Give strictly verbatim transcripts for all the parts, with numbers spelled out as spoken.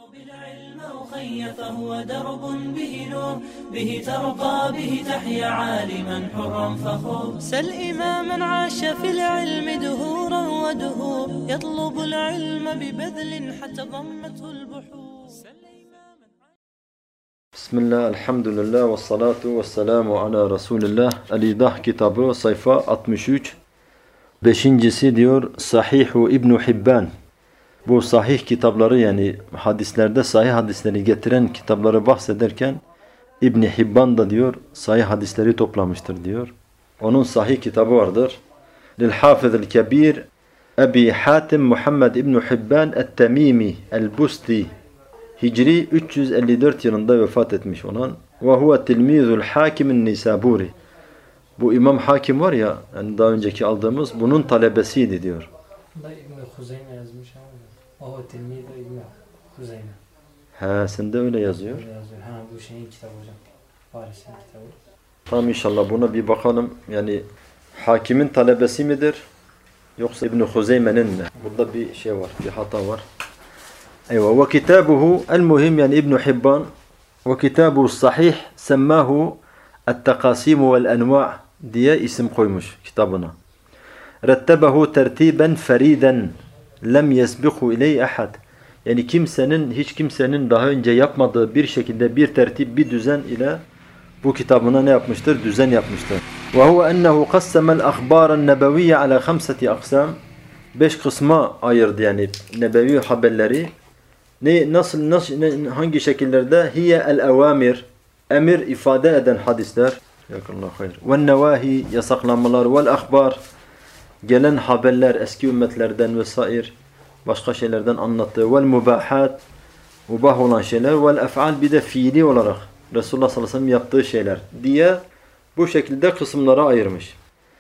بالعلم أخي فهو درب به نور به ترقى به تحيا عالما حرا فخور سل إماما عاش في العلم دهورا ودهور يطلب العلم ببذل حتى ضمته البحور بسم الله الحمد لله والصلاة والسلام على رسول الله El-İdah kitabı sayfa altmış üç. Beşincisi diyor Sahih-u İbn Hibban. Bu sahih kitapları yani hadislerde sahih hadisleri getiren kitapları bahsederken İbn Hibban da diyor sahih hadisleri toplamıştır diyor. Onun sahih kitabı vardır. Lil-Hafizil Kebir Ebi Hatim Muhammed İbn Hibban Et-Temimi El-Busti Hicri üç yüz elli dört yılında vefat etmiş olan ve huve tilmizul hakimin nisaburi. Bu İmam Hakim var ya yani daha önceki aldığımız bunun talebesiydi diyor. Da İbn Huzeyme yazmış ama o tilmiz de İbn Huzeyme. He sende öyle yazıyor. Öyle yazıyor. Ha bu şeyin kitabı hocam. Paris'in kitabı. Tamam inşallah buna bir bakalım. Yani Hakimin talebesi midir? Yoksa İbn Huzeyme'nin mi? Burada bir şey var, bir hata var. Eyvah. Ve kitabuhu el-muhim yani İbn Hibban ve kitabuhu sahih semmahu et-tekasimu vel-enva' diye isim koymuş kitabına. Rettebehu tertiben feriden lem yesbihu iley ahad. Yani kimsenin hiç kimsenin daha önce yapmadığı bir şekilde bir tertip bir düzen ile bu kitabına ne yapmıştır? Düzen yapmıştır. Ve huve ennehu qassama'l akhbara'n nebeviyye ala khamsati aqsam. Beş kısma ayırdı yani nebevi haberleri. Ne nasıl nasıl ne, hangi şekillerde? Hiye el-evamir emir ifade eden hadisler. Yakallahu hayır. Ve nevahi yasaklanmalar vel akhbar gelen haberler eski ümmetlerden vesaire başka şeylerden anlattığı vel mubahat mubah olan şeyler vel ef'al bir de fiili olarak Resulullah sallallahu aleyhi ve sellem yaptığı şeyler diye bu şekilde kısımlara ayırmış.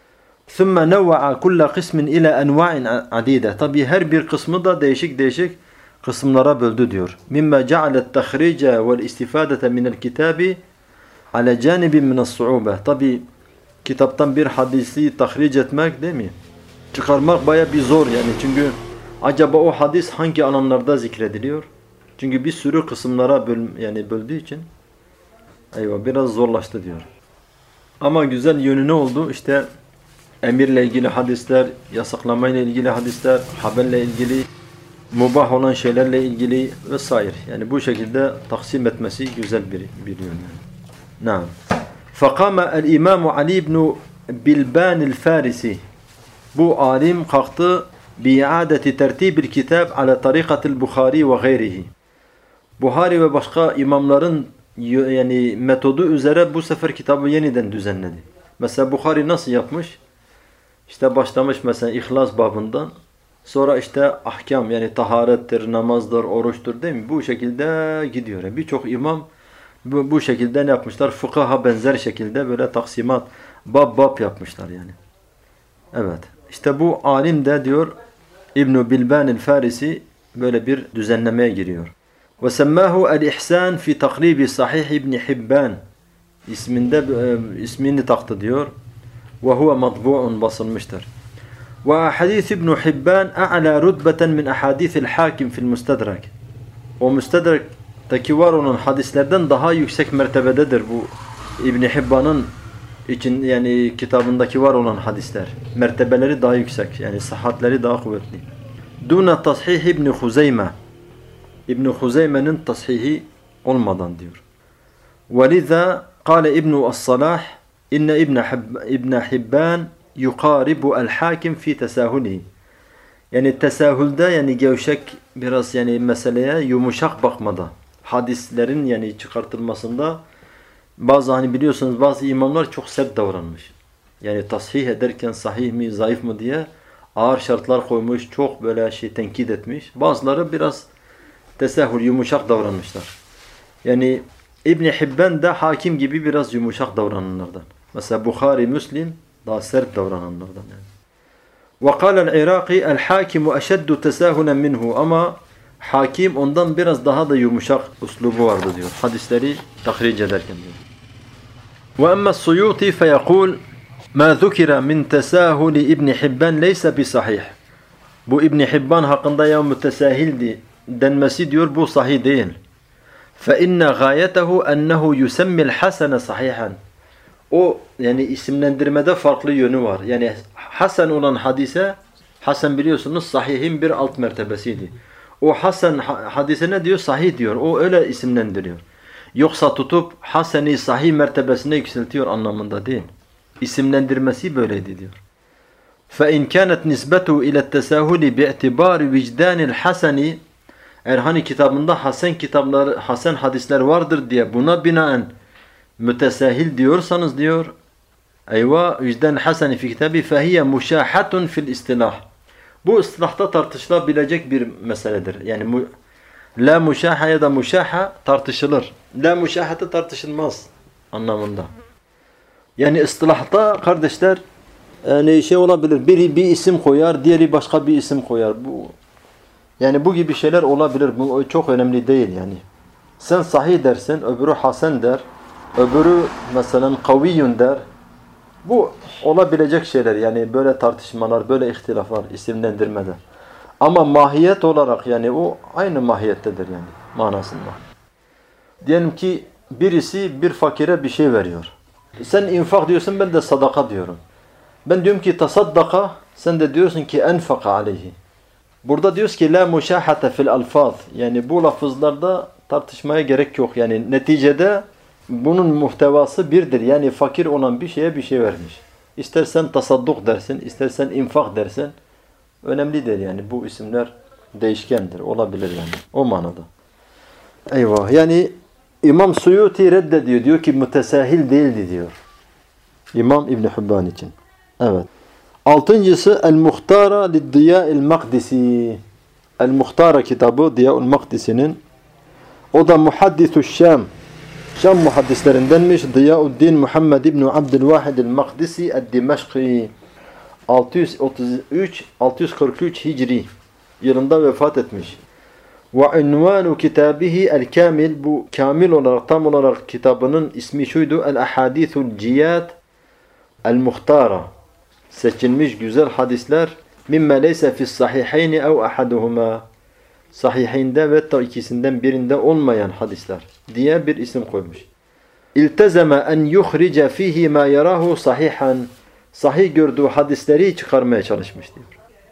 ثُمَّ نَوَّعَ كُلَّ قِسْمٍ اِلَى اَنْوَاءٍ عَدِيدَ Tabi her bir kısmı da değişik değişik kısımlara böldü diyor. مِمَّا جَعَلَ التَّخْرِيجَ وَالْاِسْتِفَادَةَ مِنَ الْكِتَابِ عَلَى جَانِبٍ مِنَ الصُّعُوبَةِ Tabi kitaptan bir hadisi tahric etmek değil mi? Çıkarmak baya bir zor yani çünkü acaba o hadis hangi alanlarda zikrediliyor? Çünkü bir sürü kısımlara böl yani böldüğü için eyvah biraz zorlaştı diyor. Ama güzel yönü ne oldu? İşte emirle ilgili hadisler, yasaklamayla ilgili hadisler, haberle ilgili, mubah olan şeylerle ilgili vesaire. Yani bu şekilde taksim etmesi güzel bir bir yön. Naam. Fakama el-İmam Ali ibn Bilban el-Farisi. Bu alim kalktı bi'adeti tertibil kitab ala tarikatil Bukhari ve gayrihi. Buhari ve başka imamların yani metodu üzere bu sefer kitabı yeniden düzenledi. Mesela Bukhari nasıl yapmış? İşte başlamış mesela İhlas babından. Sonra işte ahkam yani taharettir, namazdır, oruçtur değil mi? Bu şekilde gidiyor. Yani birçok imam bu, bu şekilde ne yapmışlar? Fıkıha benzer şekilde böyle taksimat, bab bab yapmışlar yani. Evet. İşte bu alim de diyor İbn Bilban el-Farisi böyle bir düzenlemeye giriyor. Ve semmahu el-ihsan fi takribi sahih İbn Hibban isminde ismini taktı diyor. Ve huve matbu'un basılmıştır. Ve ahadith İbn Hibban a'la rutbeten min ahadithil hakim fil mustadrak. O mustadrak'taki var olan hadislerden daha yüksek mertebededir bu İbn Hibban'ın için yani kitabındaki var olan hadisler. Mertebeleri daha yüksek. Yani sıhhatleri daha kuvvetli. Duna tasihih İbn Huzeyme. İbn Huzeyme'nin tashihi olmadan diyor. Veliza kâle İbn as-Salah inne İbn İbn Hibban yuqaribu el-hakim fi tesahulihi. Yani tesahülde yani gevşek biraz yani meseleye yumuşak bakmada. Hadislerin yani çıkartılmasında bazı hani biliyorsunuz bazı imamlar çok sert davranmış. Yani tasih ederken sahih mi zayıf mı diye ağır şartlar koymuş. Çok böyle şey tenkit etmiş. Bazıları biraz tesahül yumuşak davranmışlar. Yani İbn Hibban da hakim gibi biraz yumuşak davrananlardan. Mesela Bukhari, Müslim daha sert davrananlardan yani. Ve kâle'l Iraki el-hakimu eşeddu tesâhulen minhu ama hakim ondan biraz daha da yumuşak uslubu vardı diyor. Hadisleri tahric ederken diyor. Ve emme Suyuti feyekul ma zukira min tesâhuli İbn Hibban leyse bi sahih. Bu İbn Hibban hakkında ya mütesahildi denmesi diyor bu sahih değil. فَاِنَّ غَايَتَهُ اَنَّهُ يُسَمِّ الْحَسَنَ صَحِيحًا. O yani isimlendirmede farklı yönü var. Yani hasen olan hadise, hasen biliyorsunuz sahihin bir alt mertebesiydi. O hasen hadise ne diyor? Sahih diyor. O öyle isimlendiriyor. Yoksa tutup haseni sahih mertebesine yükseltiyor anlamında değil. İsimlendirmesi böyleydi diyor. فَاِنْ كَانَتْ نِسْبَتُهُ اِلَى التَّسَاهُلِ بِاِعْتِبَارِ وِجْدَانِ الْحَسَنِ. Eğer hani kitabında hasen kitapları, hasen hadisler vardır diye buna binaen mütesahil diyorsanız diyor, eyvah vicdan haseni fi kitabi fehiye muşahatun fil istilah. Bu istilahta tartışılabilecek bir meseledir. Yani mu, la muşaha ya da muşaha tartışılır. La muşahata tartışılmaz anlamında. Yani istilahta kardeşler yani şey olabilir. Biri bir isim koyar, diğeri başka bir isim koyar. Bu yani bu gibi şeyler olabilir. Bu çok önemli değil yani. Sen sahih dersin, öbürü hasen der. Öbürü mesela kaviyyun der. Bu olabilecek şeyler yani böyle tartışmalar, böyle ihtilaflar isimlendirmede. Ama mahiyet olarak yani o aynı mahiyettedir yani manasında. Diyelim ki birisi bir fakire bir şey veriyor. Sen infak diyorsun, ben de sadaka diyorum. Ben diyorum ki tasaddaka, sen de diyorsun ki enfaka aleyhi. Burada diyoruz ki la muşahate fil alfaz. Yani bu lafızlarda tartışmaya gerek yok. Yani neticede bunun muhtevası birdir. Yani fakir olan bir şeye bir şey vermiş. İstersen tasadduk dersin, istersen infak dersin. Önemli değil yani. Bu isimler değişkendir. Olabilir yani. O manada. Eyvah. Yani İmam Suyuti reddediyor. Diyor ki mütesahil değildi diyor. İmam İbn Hibban için. Evet. Altıncısı El-Muhtara Liddiya'il Makdisi. El-Muhtara kitabı Diya'ul Makdisi'nin. O da Muhaddithu Şam. Şam muhaddislerindenmiş. Diyauddin Muhammed İbn Abdülvahid el-Makdisi el-Dimeşki altı yüz otuz üç altı yüz kırk üç Hicri yılında vefat etmiş. Ve unvanu kitabihi el-Kamil, bu kamil olarak tam olarak kitabının ismi şuydu: El-Ahadithul Ciyad el-Muhtara, seçilmiş güzel hadisler, mimme leyse fi's sahihayni ev ahaduhuma, sahihinde ve ta ikisinden birinde olmayan hadisler diye bir isim koymuş. İltezeme en yuhrice fihi ma yarahu sahihan, sahih gördüğü hadisleri çıkarmaya çalışmış diyor.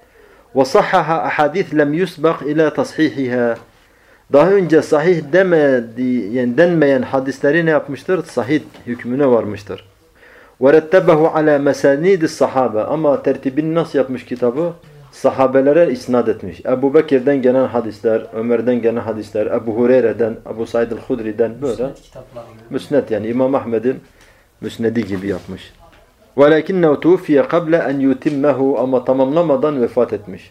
Ve sahhaha ahadith lem yusbaq ila tashihiha, daha önce sahih demedi, yani denmeyen hadisleri ne yapmıştır? Sahih hükmüne varmıştır. Ve rettebehu ala mesanidis sahabe, ama tertibini nasıl yapmış kitabı? Sahabelere isnat etmiş. Ebu Bekir'den gelen hadisler, Ömer'den gelen hadisler, Ebu Hureyre'den, Ebu Said el-Hudri'den böyle. Müsned yani İmam Ahmed'in müsnedi gibi yapmış. وَلَكِنَّهُ تُوفِيَ قَبْلَ اَنْ يُتِمَّهُ, ama tamamlamadan vefat etmiş.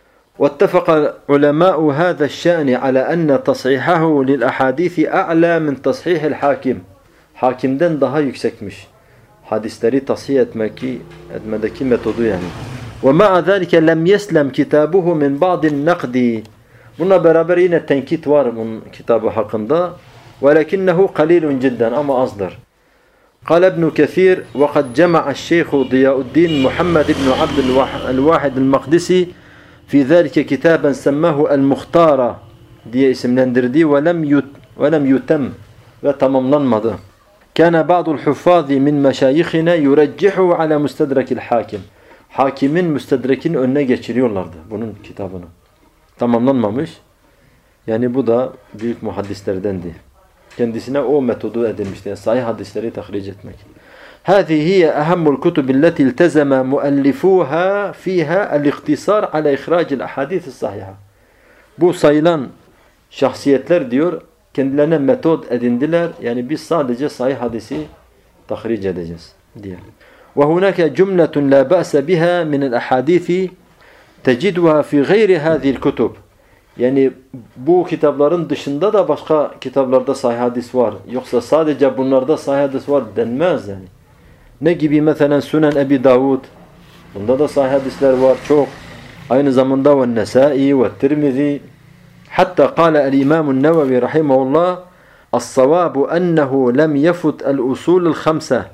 وَاتَّفَقَ عُلَمَاءُ هَذَا الشَّأْنِ عَلَى أَنَّ تَصْحِيحَهُ لِلْأَحَادِيثِ أَعْلَى مِنْ تَصْحِيحِ الْحَاكِمِ, hakimden daha yüksekmiş. Hadisleri tasih etmeki, etmedeki metodu yani. وَمَعَ ذَٰلِكَ لَمْ يَسْلَمْ كِتَابُهُ مِنْ بَعْضِ النَّقْدِ, bununla beraber yine tenkit var bunun kitabı hakkında. وَلَكِنَّهُ قَلِيلٌ جِدًّا, ama azdır. قال ابن كثير وقد جمع الشيخ ضياء الدين محمد بن عبد الواحد المقدسي في ذلك كتابا سماه المختار diye isimlendirdi ve lem yut ve lem yutem ve tamamlanmadı. Kana ba'dul huffazi min meşayihina yurajjihu ala mustadrakil hakim. Hakimin müstedrekin önüne geçiriyorlardı bunun kitabını. Tamamlanmamış. Yani bu da büyük muhaddislerdendi. Kendisine o metodu edinmişti. Yani sahih hadisleri tahric etmek. هذه هي أهم الكتب التي التزم مؤلفوها فيها الاختصار على إخراج الأحاديث الصحيحة. Bu sayılan şahsiyetler diyor kendilerine metot edindiler. Yani biz sadece sahih hadisi tahric edeceğiz diye. وهناك جملة لا بأس بها من الأحاديث تجدها في غير هذه الكتب. Yani bu kitapların dışında da başka kitaplarda sahih hadis var. Yoksa sadece bunlarda sahih hadis var denmez yani. Ne gibi mesela Sunan Ebi Davud. Bunda da sahih hadisler var çok. Aynı zamanda ve Nesai ve Tirmizi. Hatta kâle el-İmâmun Nevevi rahimahullah as-savâbu ennehu lem yefut el-usulul khamsa.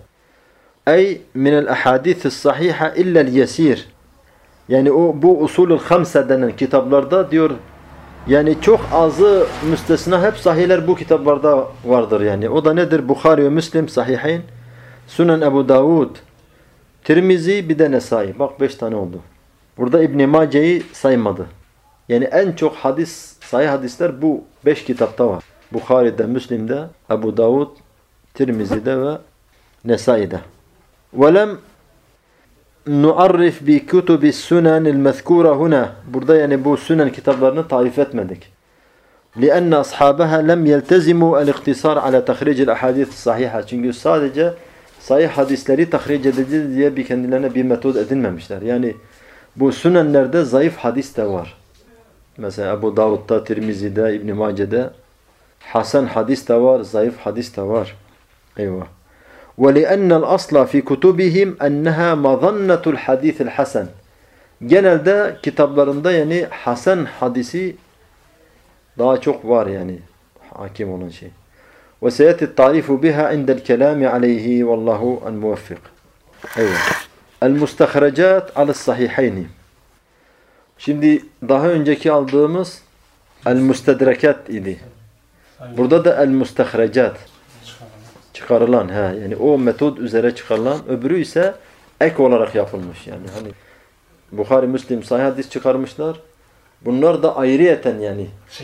Ey minel ahadithis sahiha illel yesir. Yani o bu usulul khamsa denen kitaplarda diyor Yani çok azı müstesna hep sahihler bu kitaplarda vardır yani. O da nedir? Bukhari ve Müslim sahihayn, Sunan Ebu Davud, Tirmizi bir de Nesai. Bak beş tane oldu. Burada İbn-i Mace'yi saymadı. Yani en çok hadis, sahih hadisler bu beş kitapta var. Bukhari'de, Müslim'de, Ebu Davud, Tirmizi'de ve Nesai'de. وَلَمْ نُعَرِّفْ بِكُتُبِ السُّنَنِ الْمَذْكُورَ هُنَا. Burada yani bu sünen kitaplarını tarif etmedik. لِأَنَّ أَصْحَابَهَا لَمْ يَلْتَزِمُوا الْاِقْتِصَارَ عَلَى تَخْرِيجِ الْأَحَادِيثِ الصَّحِيحَةِ. Çünkü sadece sahih hadisleri tahric edeceğiz diye bir kendilerine bir metod edinmemişler. Yani bu sünenlerde zayıf hadis de var. Mesela Ebu Davud'da, Tirmizi'de, İbn-i Mace'de hasen hadis de var, zayıf hadis de var. Eyvah. وَلِأَنَّ الْأَصْلَ فِي كُتُبِهِمْ أَنَّهَا مَظَنَّةُ الْحَدِيثِ الْحَسَنِ. Genelde kitaplarında yani hasen hadisi daha çok var yani hakim olan şey. وَسَيَتِ التَّعْرِفُ بِهَا عِنْدَ الْكَلَامِ عَلَيْهِ وَاللّٰهُ الْمُوَفِّقِ. Eyvah. El-Mustahracat al-Sahihayni. Şimdi daha önceki aldığımız El-Mustedrekat idi. Burada da El-Mustahracat. Çıkarılan. Ha, yani o metod üzere çıkarılan. Öbürü ise ek olarak yapılmış. Yani hani Bukhari, Müslim sahih hadis çıkarmışlar. Bunlar da ayrıyeten yani.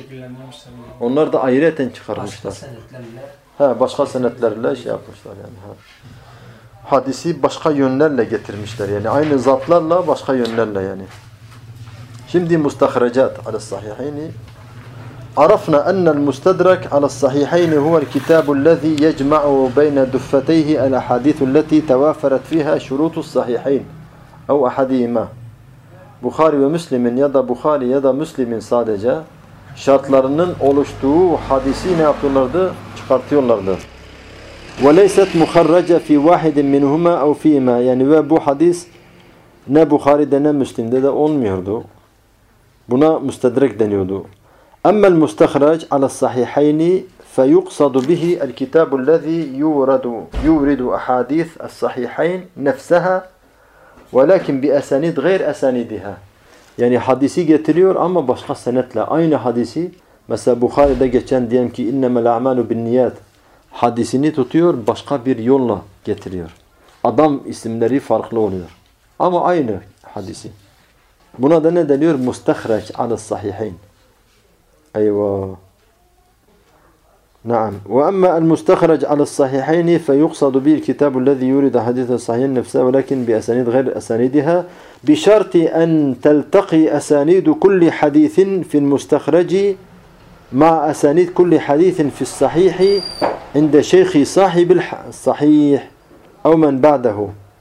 Onlar da ayrıyeten çıkarmışlar. Başka senetlerle. Ha, başka senetlerle şey yapmışlar yani. Ha. Hadisi başka yönlerle getirmişler. Yani aynı zatlarla başka yönlerle yani. Şimdi mustahracat al'as-sahihayni. عرفنا أن المستدرك على الصحيحين هو الكتاب الذي يجمع بين دفتيه الأحاديث التي توافرت فيها شروط الصحيحين أو أحدهما. Bukhari ve Müslim'in ya da Bukhari ya da Müslim'in sadece şartlarının oluştuğu hadisi ne yapıyorlardı? Çıkartıyorlardı. وَلَيْسَتْ مُخَرَّجَ فِي وَاحِدٍ مِنْهُمَا اَوْ فِيهِمَا. Yani ve bu hadis ne Bukhari'de ne Müslim'de de olmuyordu. Buna müstedrek deniyordu. أما المستخرج على الصحيحين فيقصد به الكتاب الذي يورد يورد أحاديث الصحيحين نفسها ولكن بأسانيد غير أسانيدها. Yani hadisi getiriyor ama başka senetle aynı hadisi. Mesela Bukhari'de geçen diyelim ki innemel a'malu binniyat hadisini tutuyor, başka bir yolla getiriyor. Adam isimleri farklı oluyor. Ama aynı hadisi. Buna da ne deniyor? Mustahrac ala's-sahihayn. أيوة نعم وأما المستخرج على الصحيحين فيقصد به الكتاب الذي يورد حديث الصحيحين نفسه ولكن بأسانيد غير أسانيدها بشرط أن تلتقي أسانيد كل حديث في المستخرج مع أسانيد كل حديث في الصحيح عند شيخ صاحب الصحيح أو من بعده.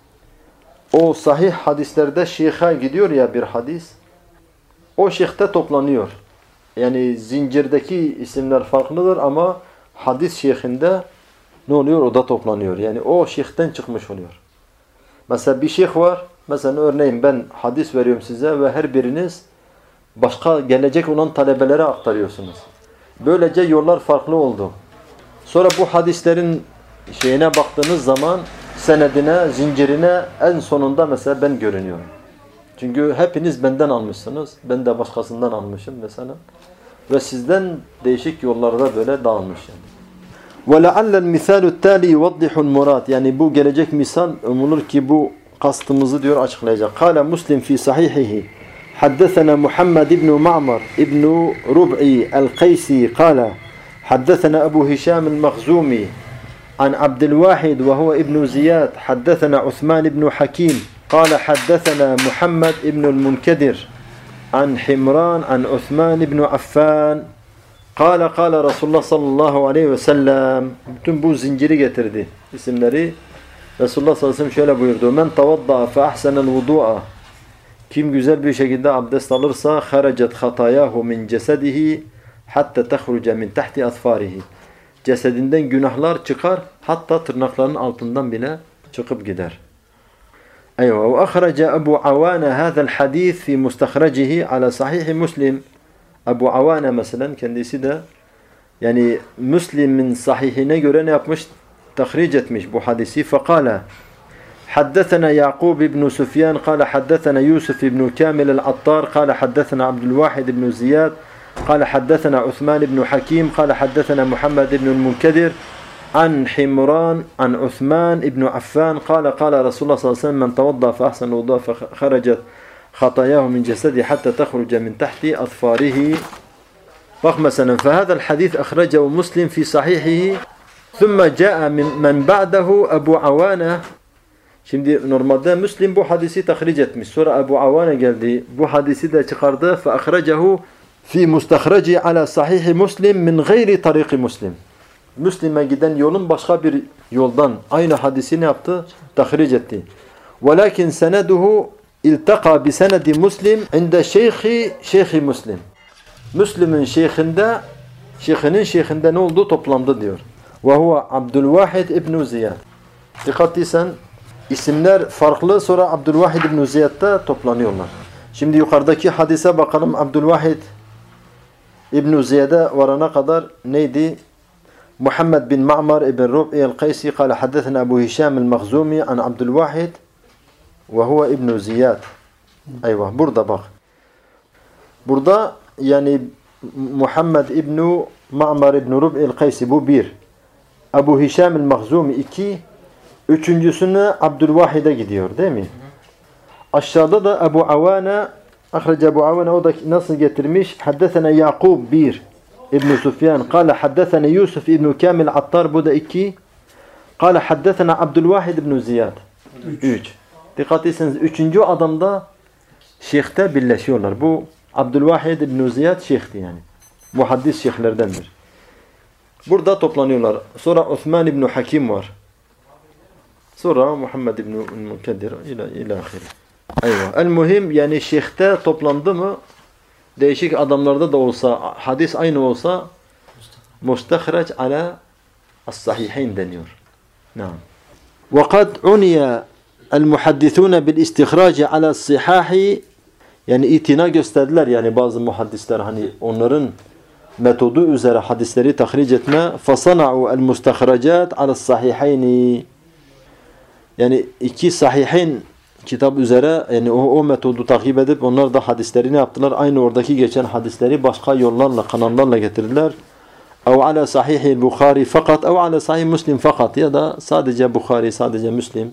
O sahih hadislerde şeyhe gidiyor ya bir hadis, o şeyhte toplanıyor. Yani zincirdeki isimler farklıdır ama hadis şeyhinde ne oluyor? O da toplanıyor. Yani o şeyhten çıkmış oluyor. Mesela bir şeyh var. Mesela örneğin ben hadis veriyorum size ve her biriniz başka gelecek olan talebelere aktarıyorsunuz. Böylece yollar farklı oldu. Sonra bu hadislerin şeyine baktığınız zaman senedine, zincirine en sonunda mesela ben görünüyorum. Çünkü hepiniz benden almışsınız. Ben de başkasından almışım mesela. Ve sizden değişik yollarda böyle dağılmış yani. وَلَعَلَّ الْمِثَالُ التَّالِي يُوَضِّحُ الْمُرَادِ. Yani bu gelecek misal umulur ki bu kastımızı diyor açıklayacak. قال مسلم في صحيحه حدثنا محمد بن معمر ابن ربعي القيسي قال حدثنا أبو هشام المخزومي عن عبد الواحد وهو ابن زياد حدثنا عثمان بن حكيم قال حدثنا محمد بن المنكدر عن حمران عن عثمان بن عفان قال قال رسول الله sallallahu aleyhi ve sellem. Bütün bu zinciri getirdi isimleri. Resulullah sallallahu aleyhi ve sellem şöyle buyurdu. Men tavadda fe ahsenel vudu'a. Kim güzel bir şekilde abdest alırsa haracet hatayahu min cesedihi hatta tehruce min tahti asfarihi. Cesedinden günahlar çıkar hatta tırnaklarının altından bile çıkıp gider. أيوة وأخرج أبو عوانة هذا الحديث في مستخرجه على صحيح مسلم. Ebu Avane mesela kendisi de yani Müslim'in sahihine göre ne yapmış? Tahric etmiş bu hadisi. فقال حدثنا يعقوب بن سفيان قال حدثنا يوسف بن كامل العطار قال حدثنا عبد الواحد بن زياد قال حدثنا عثمان بن حكيم قال حدثنا محمد بن المنكدر عن حمران عن عثمان بن عفان قال قال رسول الله صلى الله عليه وسلم من توضأ فأحسن الوضوء فخرجت خطاياه من جسده حتى تخرج من تحت أظفاره. Bak mesela فهذا الحديث أخرجه مسلم في صحيحه ثم جاء من من بعده أبو عوانة. Şimdi normalde Müslim bu hadisi tahric etmiş. Sonra Ebu Avane geldi. Bu hadisi de çıkardı. فأخرجه في مستخرجه على صحيح مسلم من غير طريق مسلم. Müslim'e giden yolun başka bir yoldan aynı hadisi ne yaptı? Tahric etti. وَلَكِنْ سَنَدُهُ اِلْتَقَى بِسَنَدِ مُسْلِمْ عِنْدَ شَيْخِ شَيْخِ Müslim. Müslim'in şeyhinde, şeyhinin şeyhinde ne oldu? Toplandı diyor. وَهُوَ Abdülvahid İbn-i Ziyad. Dikkatliysen isimler farklı, sonra Abdülvahid İbn-i Ziyad'da toplanıyorlar. Şimdi yukarıdaki hadise bakalım. Abdülvahid İbn-i Ziyad'a varana kadar neydi? Muhammed bin Ma'mar ibn Rub'i el-Qaysi قال حدثنا أبو هشام المخزومي عن عبد الواحد وهو ابن زياد. Eyvah, burada bak. Burada yani Muhammed ibn Ma'mar ibn Rub'i el-Qaysi bu bir. Ebu Hişam el-Mahzumi iki. Üçüncüsüne Abdülvahid'e gidiyor değil mi? Aşağıda da Ebu Avane, ahrece Ebu Avane, o da nasıl getirmiş? Haddesena Yakub bir. İbn Sufyan. Kale haddesena Yusuf ibn Kamil Attar, bu da iki. Kale haddesena Abdülvahid ibn Ziyad. Üç. Dikkat etseniz üçüncü adamda şeyhte birleşiyorlar. Bu Abdülvahid ibn Ziyad şeyhti yani. Muhaddis şeyhlerdendir. Burada toplanıyorlar. Sonra Osman ibn Hakim var. Sonra Muhammed ibn Munkedir ila ila ahire. Eyvah. El muhim yani şeyhte toplandı mı, değişik adamlarda da olsa, hadis aynı olsa mustahraç ala as-sahihayn deniyor. Naam. Ve kad uniya el-muhaddithun bil-istihrac ala as-sihah, yani itina gösterdiler yani bazı muhaddisler hani onların metodu üzere hadisleri tahric etme. Fasana'u el-mustahracat ala as-sahihayn. Yani iki sahihayn kitap üzere yani o, o metodu takip edip onlar da hadisleri ne yaptılar? Aynı oradaki geçen hadisleri başka yollarla, kanallarla getirdiler. Ev ala sahih Bukhari fakat, ev ala sahih Müslim fakat, ya da sadece Bukhari, sadece Müslim.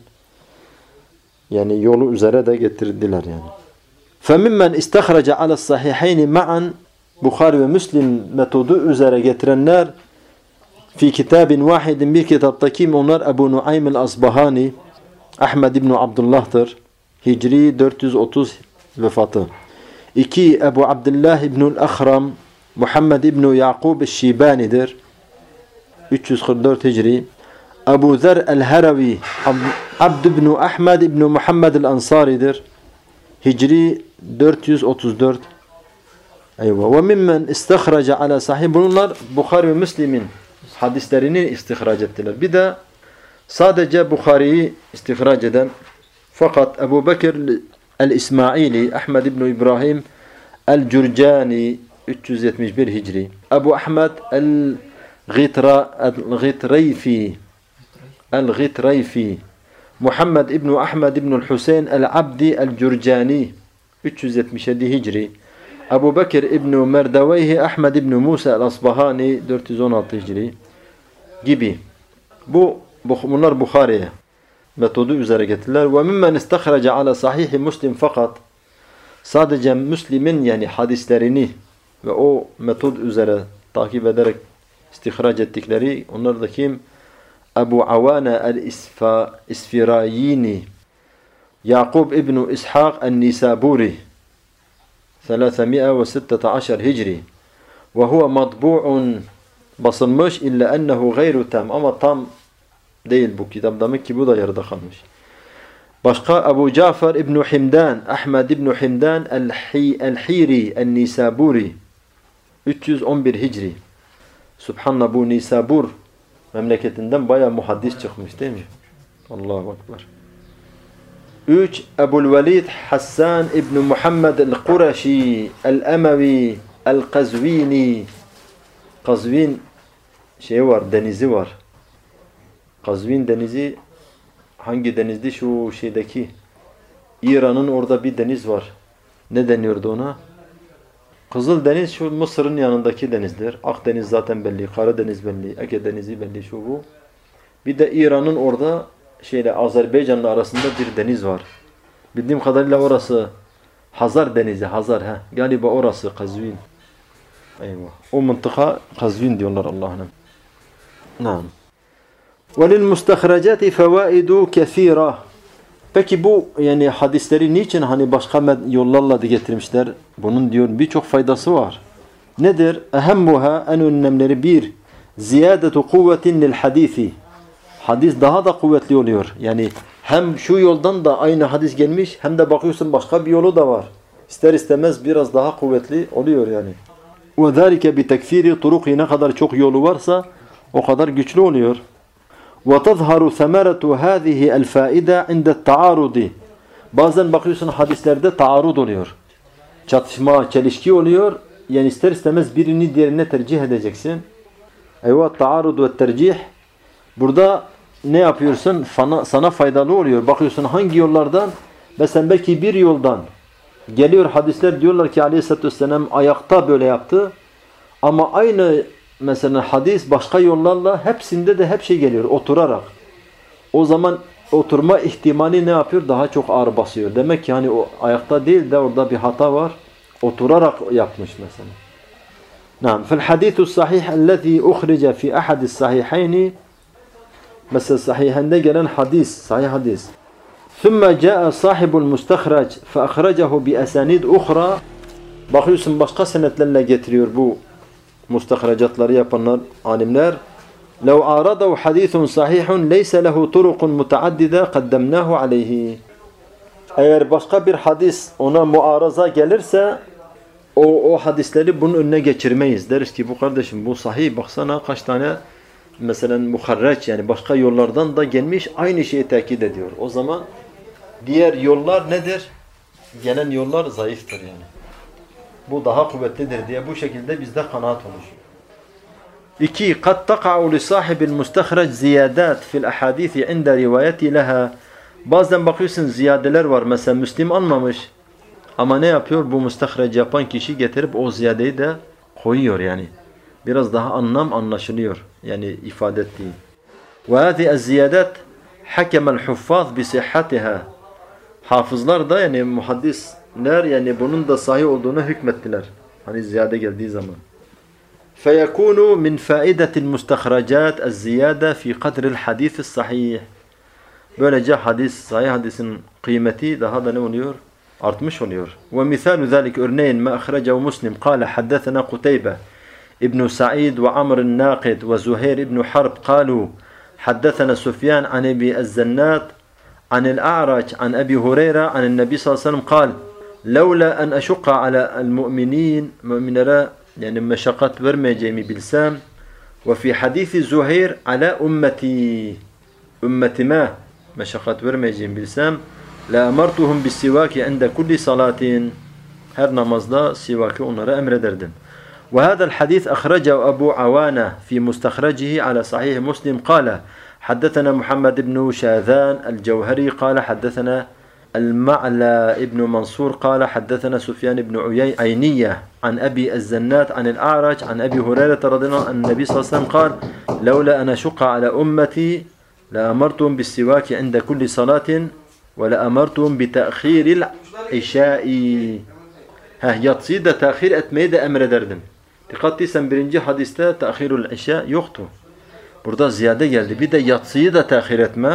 Yani yolu üzere de getirdiler yani. فَمِمَّنْ اِسْتَخْرَجَ عَلَى الصَّحِحَيْنِ مَعًا, Bukhari ve Müslim metodu üzere getirenler fi kitabin vahidin, bir kitapta kim onlar? Ebu Nuaym el-Asbahani, Ahmed İbn Abdullah'tır. Hicri dört yüz otuz vefatı. İki, Ebu Abdullah İbnül Ahram, Muhammed İbn Yakub el-Şibani'dir. üç yüz kırk dört Hicri. Ebu Zer el-Haravi, Abd ibn Ahmed İbn Muhammed el-Ansari'dir. Hicri dört yüz otuz dört. Eyvah. Ve mimmen istihraca ala sahih. Bunlar Bukhari ve Müslim'in hadislerini istihraç ettiler. Bir de sadece Bukhari'yi istihraç eden fakat Ebu Bekir el-İsmaili, Ahmed İbn İbrahim el-Cürcani üç yüz yetmiş bir Hicri. Ebu Ahmed el-Gitrayfi el-Gitrayfi Muhammed İbn Ahmed İbn Hüseyin el-Abdi el-Cürcani üç yüz yetmiş yedi Hicri. Ebu Bekir İbn Merdaveyhi Ahmed İbn Musa el-Asbahani dört yüz on altı Hicri gibi. Bu bunlar Bukhari'ye metodu üzere getirdiler. Ve mimmen istahraca ala sahih Müslim fakat, sadece Müslim'in yani hadislerini ve o metod üzere takip ederek istihraç ettikleri, onlar da kim? Ebu Avane el-İsfirayini, Yakub İbn İshak el-Nisaburi üç yüz altı Hicri ve huve matbu'un, basılmış, illa ennehu gayru tam, ama tam değil bu kitap, demek ki bu da yarıda kalmış. Başka Ebu Cafer İbn Himdan, Ahmed İbn Himdan el-Hiri el-Nisaburi üç yüz on bir Hicri. Subhanallah, bu Nisabur memleketinden bayağı muhaddis çıkmış değil mi? Allahu Ekber. üç. Ebu'l-Velid Hassan İbn Muhammed el-Quraşi el-Emevi el-Kazvini. Kazvin şey var, denizi var. Kazvin denizi hangi denizdi? Şu şeydeki İran'ın orada bir deniz var. Ne deniyordu ona? Kızıldeniz şu Mısır'ın yanındaki denizdir. Akdeniz zaten belli, Karadeniz belli, Ege Denizi belli, şu bu. Bir de İran'ın orada şeyle Azerbaycan'la arasında bir deniz var. Bildiğim kadarıyla orası Hazar Denizi, Hazar ha. Galiba orası Kazvin. Eyvah. O mıntıka Kazvin diyorlar Allah'ın. Naam. وَلِلْمُسْتَخْرَجَاتِ فَوَائِدُ كَثِيرًا. Peki bu yani hadisleri niçin hani başka yollarla da getirmişler? Bunun diyor birçok faydası var. Nedir? Ehemmuha, en önemlileri bir, ziyadetu kuvvetin lil hadisi. Hadis daha da kuvvetli oluyor. Yani hem şu yoldan da aynı hadis gelmiş, hem de bakıyorsun başka bir yolu da var. İster istemez biraz daha kuvvetli oluyor yani. وَذَٰلِكَ بِتَكْفِيرِ طُرُقِ, ne kadar çok yolu varsa o kadar güçlü oluyor. وَتَظْهَرُ ثَمَرَةُ هَذِهِ الْفَائِدَةِ عِنْدَ التَّعَارُضِ. Bazen bakıyorsun hadislerde taarrud oluyor. Çatışma, çelişki oluyor. Yani ister istemez birini diğerine tercih edeceksin. Eyvah, taarrud ve tercih. Burada ne yapıyorsun? Sana, sana faydalı oluyor. Bakıyorsun hangi yollardan? Mesela belki bir yoldan geliyor hadisler, diyorlar ki Aleyhisselatü Vesselam ayakta böyle yaptı. Ama aynı mesela hadis başka yollarla hepsinde de hep şey geliyor, oturarak. O zaman oturma ihtimali ne yapıyor? Daha çok ağır basıyor. Demek ki hani o ayakta değil de orada bir hata var. Oturarak yapmış mesela. Naam. Fil hadithu sahih ellezî ukhrice fi ahadis sahihayni. Mesela sahihende gelen hadis, sahih hadis. ثُمَّ جَاءَ صَاحِبُ الْمُسْتَخْرَجِ فَأَخْرَجَهُ بِأَسَانِيدْ اُخْرَى. Bakıyorsun başka senetlerle getiriyor bu mustakhracatları yapanlar, alimler. لَوْ عَارَضَوْ حَدِيثٌ صَحِيحٌ لَيْسَ لَهُ طُرُقٌ مُتَعَدِّدَةٌ قَدَّمْنَاهُ عَلَيْهِ. Eğer başka bir hadis ona muaraza gelirse o, o hadisleri bunun önüne geçirmeyiz. Deriz ki bu kardeşim bu sahih, baksana kaç tane mesela muharreç, yani başka yollardan da gelmiş, aynı şeyi tekit ediyor. O zaman diğer yollar nedir? Gelen yollar zayıftır yani. Bu daha kuvvetlidir diye bu şekilde bizde kanaat oluşuyor. İki, قَدْ تَقَعُ لِصَاحِبِ الْمُسْتَخْرَجِ زِيَادَاتِ فِي الْأَحَادِيثِ عِنْدَ رِوَايَتِ لَهَا. Bazen bakıyorsun ziyadeler var. Mesela Müslim almamış. Ama ne yapıyor? Bu müstahrac yapan kişi getirip o ziyadeyi de koyuyor yani. Biraz daha anlam anlaşılıyor. Yani ifade ettiği. وَهَذِي الزِّيَادَاتِ حَكَمَ الْحُفَّاظ بِصِحَّتِهَا. Hafızlar da yani muhaddisler yani bunun da sahih olduğunu hükmettiler. Hani ziyade geldiği zaman. فَيَكُونُ مِنْ فَائِدَةِ الْمُسْتَخْرَجَاتِ الزِّيَادَةِ فِي قَدْرِ الْحَدِيثِ الصَّحِيحِ. Böylece hadis, sahih hadisin kıymeti daha da ne oluyor? Artmış oluyor. وَمِثَالُ ذَلِكَ örneğin مَا أَخْرَجَهُ مُسْلِمْ قَالَ حَدَّثَنَا قُتَيْبَةٌ ابن سعيد وعمر الناقد وزهير بن حرب قالوا حدثنا سفيان عن أبي الزناد عن الأعرج عن أبي هريرة عن النبي صلى الله عليه وسلم قال لولا أن أشق على المؤمنين مؤمنين يعني مشقة vermeyeceğimi bilsem وفي حديث زهير على أمتي أمتما مشقة vermeyeceğimi bilsem لأمرتهم بالسواك عند كل صلاة. Her namazda sivakı onlara emrederdim. وهذا الحديث أخرجه أبو عوانة في مستخرجه على صحيح مسلم قال حدثنا محمد بن شاذان الجوهري قال حدثنا المعلى ابن منصور قال حدثنا سفيان بن عيينية عن أبي الزنات عن الأعرج عن أبي هريرة رضي الله عنه النبي صلى الله عليه وسلم قال لولا أن أشق على أمتي لأمرتهم بالسواك عند كل صلاة ولأمرتهم بتأخير العشاء. Ha, yatsıyı da tehir etmeyi de emrederdim. Dikkatliysen birinci hadiste tehirul işa yoktu. Burada ziyade geldi. Bir de yatsıyı da tehir etme.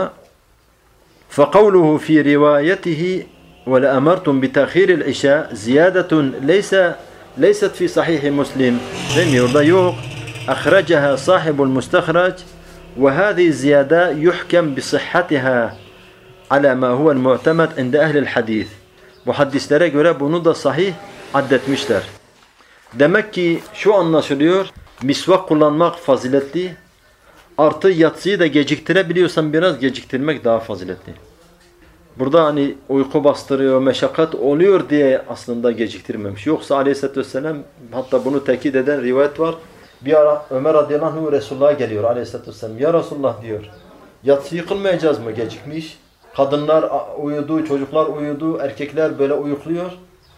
فَقَوْلُهُ فِي رِوَايَتِهِ وَلَأَمَرْتُمْ بِتَخِيرِ الْعِشَاءِ زِيَادَةٌ لَيْسَ لَيْسَتْ فِي صَحِيحِ مُسْلِمٍ. Demiyor da yok. أَخْرَجَهَا صَاحِبُ الْمُسْتَخْرَجِ وَهَذِهِ زِيَادَةٌ يُحْكَمْ بِصِحَّتِهَا عَلَى مَا هُوَ الْمُعْتَمَدْ عِنْدَ أَهْلِ الْحَدِيثِ. Muhaddislere göre bunu da sahih addetmişler. Demek ki şu anlaşılıyor. Misvak kullanmak faziletli. Artı yatsıyı da geciktirebiliyorsan biraz geciktirmek daha faziletli. Burada hani uyku bastırıyor, meşakkat oluyor diye aslında geciktirmemiş. Yoksa Aleyhisselatü Vesselam hatta bunu tekit eden rivayet var. Bir ara Ömer radıyallahu anh Resulullah'a geliyor Aleyhisselatü Vesselam. Ya Resulullah diyor. Yatsıyı kılmayacağız mı? Gecikmiş. Kadınlar uyudu, çocuklar uyudu, erkekler böyle uyukluyor.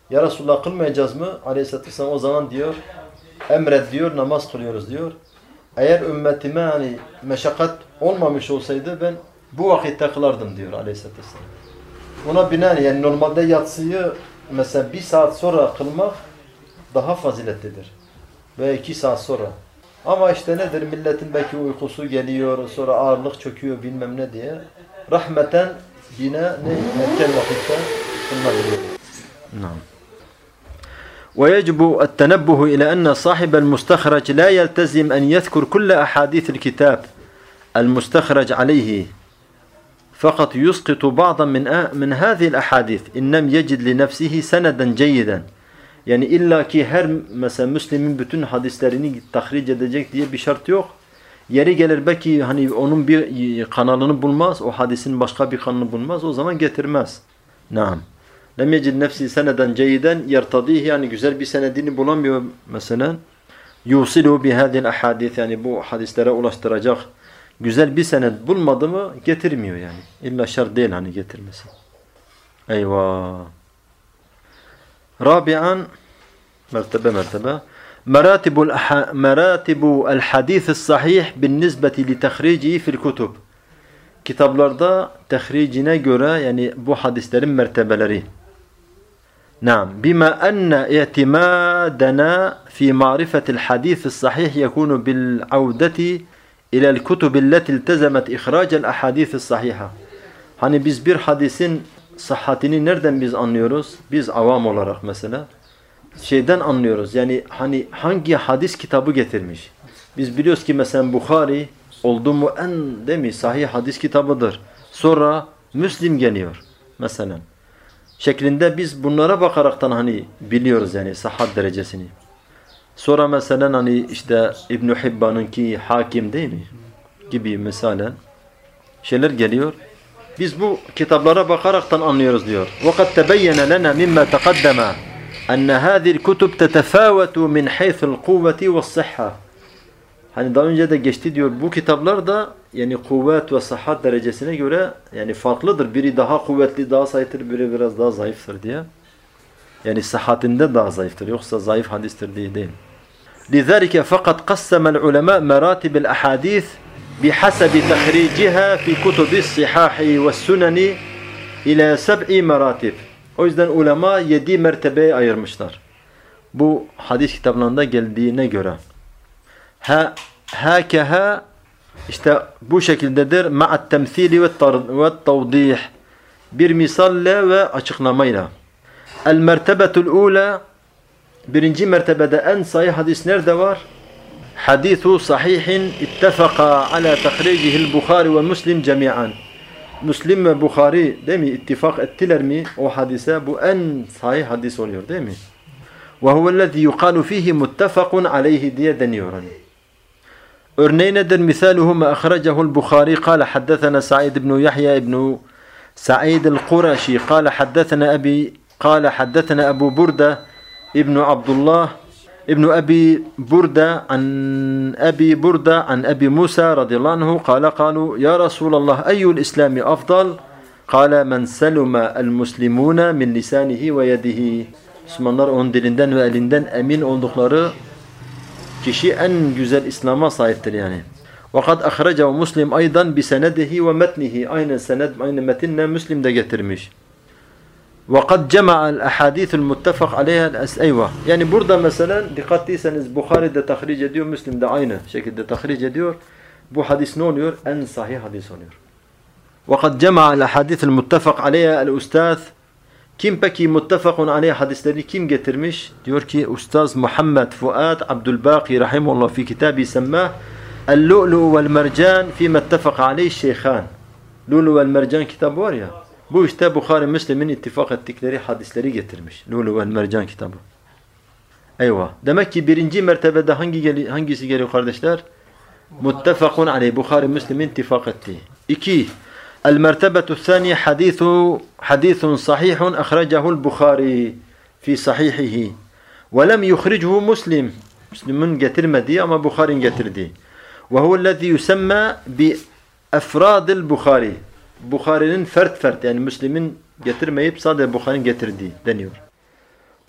Ya Resulullah kılmayacağız mı? Aleyhisselatü Vesselam o zaman diyor emret diyor namaz kılıyoruz diyor. Eğer ümmetime hani meşakkat olmamış olsaydı ben bu vakitte kılardım diyor Aleyhisselatü Vesselam. Ona binaen yani normalde yatsıyı mesela bir saat sonra kılmak daha faziletlidir. Ve iki saat sonra. Ama işte nedir? Milletin belki uykusu geliyor, sonra ağırlık çöküyor bilmem ne diye. Rahmeten yine ne? Erken vakitte kılınabiliyor. Naam. ويجب التنبه إلى أن صاحب المستخرج لا يلتزم أن يذكر كل أحاديث الكتاب المستخرج عليه فقط يسقط بعضا من من هذه الأحاديث إن لم يجد لنفسه سندا جيدا. Yani illa ki her mesela Müslim'in bütün hadislerini tahric edecek diye bir şart yok. Yeri gelir belki hani onun bir kanalını bulmaz, o hadisin başka bir kanalını bulmaz, o zaman getirmez. Naam. Lem yecid nefsi seneden ceyden yertadih yani güzel bir senedini bulamıyor mesela. Yusilu bi hadil ahadith yani bu hadislere ulaştıracak güzel bir senet bulmadı mı getirmiyor yani. İlla şart değil hani getirmesi. Eyvah. Rabi'an mertebe mertebe meratibul meratibul hadis sahih بالنسبة لتخريجه في الكتب. Kitaplarda tehricine göre yani bu hadislerin mertebeleri. Naam. Bima anna i'timadana fi ma'rifatil hadis sahih yekunu bil audati ila al kutub allati iltazamat ihraj al ahadis sahiha. Hani biz bir hadisin sıhhatini nereden biz anlıyoruz? Biz avam olarak mesela şeyden anlıyoruz. Yani hani hangi hadis kitabı getirmiş? Biz biliyoruz ki mesela Bukhari oldu mu en değil mi sahih hadis kitabıdır. Sonra Müslim geliyor mesela. Şeklinde biz bunlara bakaraktan hani biliyoruz yani sahhat derecesini. Sonra mesela hani işte İbn Hibban'ınki Hakim değil mi? Gibi mesela şeyler geliyor. Biz bu kitaplara bakaraktan anlıyoruz diyor. وَقَدْ تَبَيَّنَ لَنَا مِمَّا تَقَدَّمَ أَنَّ هَذِي الْكُتُبْ تَتَفَاوَتُ مِنْ حَيْثُ الْقُوَّةِ وَالصِّحَّةِ. Hani daha önce de geçti diyor. Bu kitaplar da yani kuvvet ve sıhhat derecesine göre yani farklıdır. Biri daha kuvvetli, daha sahiptir, biri biraz daha zayıftır diye. Yani sıhhatinde daha zayıftır. Yoksa zayıf hadistir diye değil. لِذَٰلِكَ فَقَدْ قَسَّمَ الْعُلَمَاء مَرَاتِبِ الْأَحَادِيثِ بِحَسَبِ تَخْرِيجِهَا فِي كُتُبِ الصِّحَاحِ وَالسُّنَنِ إِلَى سَبْعِ مَرَاتِبِ. O yüzden ulema yedi mertebeye ayırmışlar. Bu hadis kitaplarında geldiğine göre. Ha hakaha işte bu şekildedir. Ma'at temsili ve tavdih. Bir misalle ve açıklamayla. El mertebetul ula birinci mertebede en sahih hadis nerede var? Hadisu sahihin ittefaka ala tahricihil Bukhari ve Müslim cemi'an. Müslim ve Bukhari değil mi? İttifak ettiler mi o hadise? Bu en sahih hadis oluyor değil mi? Ve huvellezî yuqalu fihi muttefakun aleyhi diye deniyor. Örneği nedir? Misaluhu ma ahracahu'l Bukhari قال حدثنا سعيد بن يحيى بن سعيد القرشي قال حدثنا أبي قال حدثنا أبو بردة ابن عبد الله ابن أبي بردة عن أبي بردة عن أبي موسى رضي الله عنه قال قالوا يا رسول الله أي الإسلام أفضل قال من سلم المسلمون من لسانه ويده. Müslümanlar onun dilinden ve elinden emin oldukları kişi en güzel İslam'a sahiptir yani. وَقَدْ أَخْرَجَهُ Muslim aydan بِسَنَدِهِ وَمَتْنِهِ. Aynı senet, aynı metinle Müslim de getirmiş. وَقَدْ جَمَعَ الْأَحَادِيثُ الْمُتَّفَقْ عَلَيْهَا الْأَسْئَيْوَةِ. Yani burada mesela dikkatliyseniz Bukhari de tahric ediyor, Müslim de aynı şekilde tahric ediyor. Bu hadis ne oluyor? En sahih hadis oluyor. وَقَدْ جَمَعَ الْأَحَادِيثُ الْمُتَّفَقْ عَلَيْهَا الْأُسْتَاذ. Kim peki muttefakun aleyh hadisleri kim getirmiş? Diyor ki Ustaz Muhammed Fuad Abdülbaki rahimehullah fi kitabı semmah El-Lu'lu vel Mercan fi mettefak aleyh şeyhan. Lu'lu vel Mercan kitabı var ya. Bu işte Bukhari Müslim'in ittifak ettikleri hadisleri getirmiş. Lu'lu vel Mercan kitabı. Eyvah. Demek ki birinci mertebede hangi geli, hangisi geliyor kardeşler? Muttefakun aleyh. Bukhari Müslim'in ittifak ettiği. İki. المرتبة الثانية حديث حديث صحيح أخرجه البخاري في صحيحه ولم يخرجه مسلم. مسلم getirmedi ama Bukhari'nin getirdi. وهو الذي يسمى بأفراد البخاري. Bukhari'nin fert fert yani Müslim'in getirmeyip sadece Bukhari'nin getirdiği deniyor.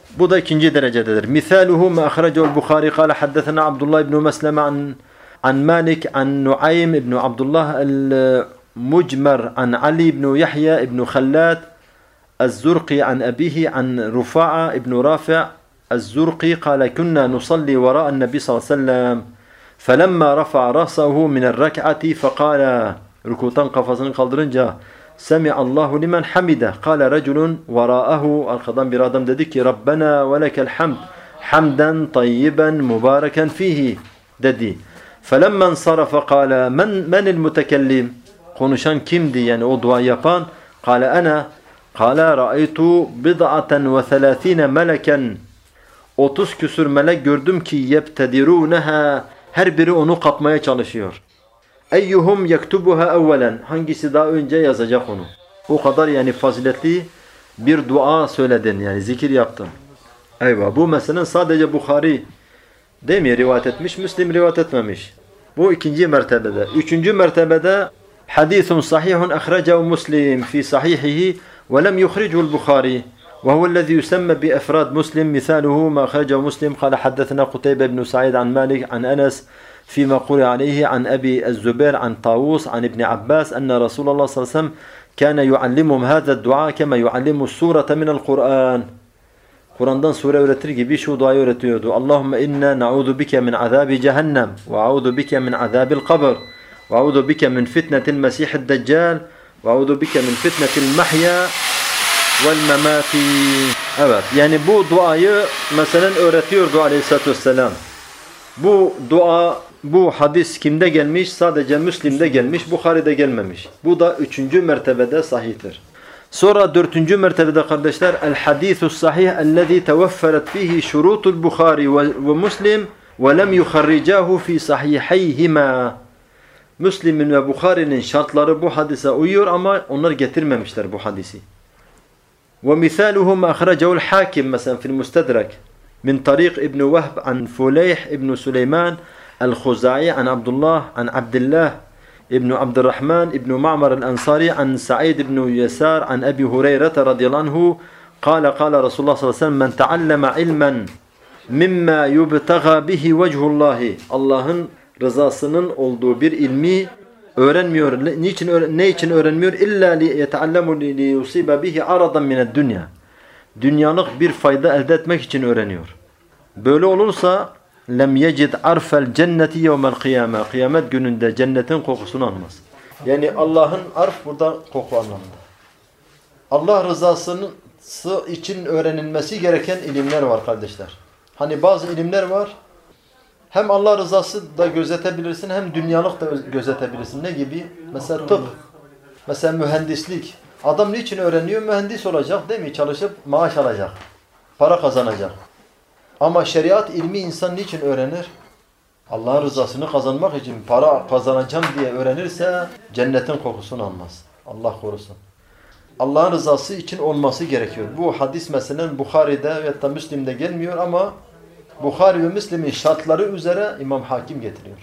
Bu da ikinci derecededir. Misaluhu ma akhrajahu al-Bukhari qala haddathana Abdullah ibn Mesleme an an Malik an Nuaym ibn Abdullah al-Mujmar an Ali ibn Yahya ibn Khallad الزرقي عن أبيه عن رفاعة ابن رافع الزرقي قال كنا نصلي وراء النبي صلى الله عليه وسلم فلما رفع رأسه من الركعة فقال ركوتان قفزن قaldırınca سمع الله لمن حمده قال رجل وراءه arkadan bir adam dedi ki ربنا ولك الحمد حمدا طيبا مباركا فيه dedi. فلما انصرف قال من من المتكلم konuşan kimdi yani o dua yapan قال أنا قال رأيت بضعة وثلاثين ملكا otuz küsür melek gördüm ki yebtediruneha her biri onu kapmaya çalışıyor. Eyyuhum yektubuha evvelen hangisi daha önce yazacak onu. O kadar yani faziletli bir dua söyledin yani zikir yaptın. Eyvah bu meselen sadece Bukhari değil mi rivayet etmiş, Müslim rivayet etmemiş. Bu ikinci mertebede. Üçüncü mertebede hadithun sahihun ahracahu Muslim fi sahihihi ve lem yukhricuhu el-Bukhari. وهو الذي يسمى بأفراد مسلم مثاله ما أخرجه مسلم قال حدثنا قتيبة بن سعيد عن مالك عن أنس فيما قرئ عليه عن أبي الزبير عن طاووس عن ابن عباس أن رسول الله صلى الله عليه وسلم كان يعلمهم هذا الدعاء كما يعلم السورة من القرآن. Kur'an'dan sure öğretir gibi şu duayı öğretiyordu. Allahümme inna na'udhu bike min azabi cehennem ve a'udhu bike min azabil kabr ve a'udhu bike min fitnetil mesihid deccal ve a'udhu bike min fitnetil mahya vel memati. Evet yani bu duayı mesela öğretiyordu aleyhissalatü vesselam. Bu dua, bu hadis kimde gelmiş? Sadece Müslim'de gelmiş, Bukhari'de gelmemiş. Bu da üçüncü mertebede sahihtir. Sonra dördüncü mertebede kardeşler el-hadithu sahih ellezî tevefferet fihi şurutul Bukhari ve Müslim ve lem yuharricahu fi sahihayhima. Müslim'in ve Bukhari'nin şartları bu hadise uyuyor ama onlar getirmemişler bu hadisi. ومثاله ما أخرجه الحاكم مثلا في المستدرك من طريق ابن وهب عن فليح ابن سليمان الخزاعي عن عبد الله عن عبد الله ابن عبد الرحمن ابن معمر الأنصاري عن سعيد بن يسار عن أبي هريرة رضي الله عنه قال قال رسول الله صلى الله عليه وسلم من تعلم علما مما يبتغى به وجه الله Allah'ın rızasının olduğu bir ilmi öğrenmiyor. Niçin ne için öğrenmiyor? İlla li yetallemu li yusiba bihi aradan mined dunya. Dünyalık bir fayda elde etmek için öğreniyor. Böyle olursa lem yecid arfel cenneti yevmel kıyame. Kıyamet gününde cennetin kokusunu almaz. Yani Allah'ın arf burada koku anlamında. Allah rızasının için öğrenilmesi gereken ilimler var kardeşler. Hani bazı ilimler var. Hem Allah rızası da gözetebilirsin hem dünyalık da gözetebilirsin. Ne gibi? Mesela tıp, mesela mühendislik. Adam niçin öğreniyor? Mühendis olacak değil mi? Çalışıp maaş alacak, para kazanacak. Ama şeriat ilmi insan niçin öğrenir? Allah'ın rızasını kazanmak için para kazanacağım diye öğrenirse cennetin kokusunu almaz. Allah korusun. Allah'ın rızası için olması gerekiyor. Bu hadis mesela Bukhari'de ve da Müslim'de gelmiyor ama Bukhari ve Müslim'in şartları üzere İmam Hakim getiriyor.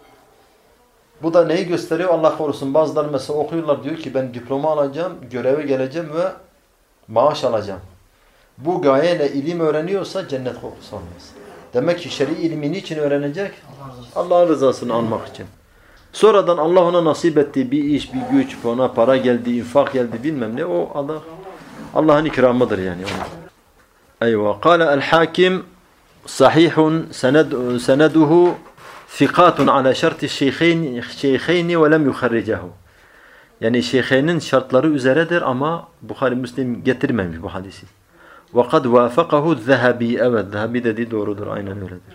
Bu da neyi gösteriyor? Allah korusun. Bazıları mesela okuyorlar diyor ki ben diploma alacağım, göreve geleceğim ve maaş alacağım. Bu gayeyle ilim öğreniyorsa cennet kokusu almaz. Demek ki şer'i ilmi niçin öğrenecek? Allah'ın rızasını almak için. Sonradan Allah ona nasip ettiği bir iş, bir güç, ona para geldi, infak geldi bilmem ne. O Allah Allah'ın ikramıdır yani. Eyvah. Kâle el-Hakim sahihun seneduhu fikatun ala şartı şeyheyni ve lem yuharricahu. Yani şeyheynin şartları üzeredir ama Bukhari Müslim getirmemiş bu hadisi. Ve kad vafakahu Zehebi. Evet, Zehebi dediği doğrudur. Aynen öyledir.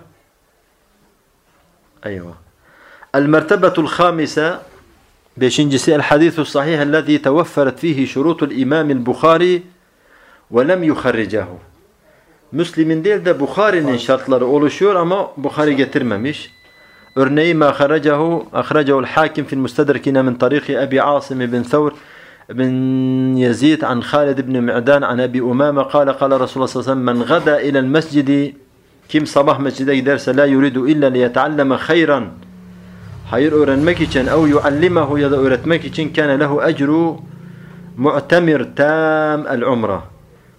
Eyvah. El-mertebetul khamise beşincisi el-hadithu sahih ellezî tevefferet fihi şurutul imamil Bukhari ve lem yuharricahu. Müslim'in değil de Bukhari'nin şartları oluşuyor ama Bukhari getirmemiş. Örneği ma kharacahu akhracahu'l Hakim fi'l Mustadrakina min tariqi Abi Asim ibn Thawr ibn Yazid an Khalid ibn Mu'dan an Abi Umama qala qala Resulullah sallallahu aleyhi ve sellem men gada ila'l mescid kim sabah mescide giderse la yuridu illa li yetallama hayran hayır öğrenmek için ev yuallimahu ya da öğretmek için kana lehu ecru mu'temir tam el umre.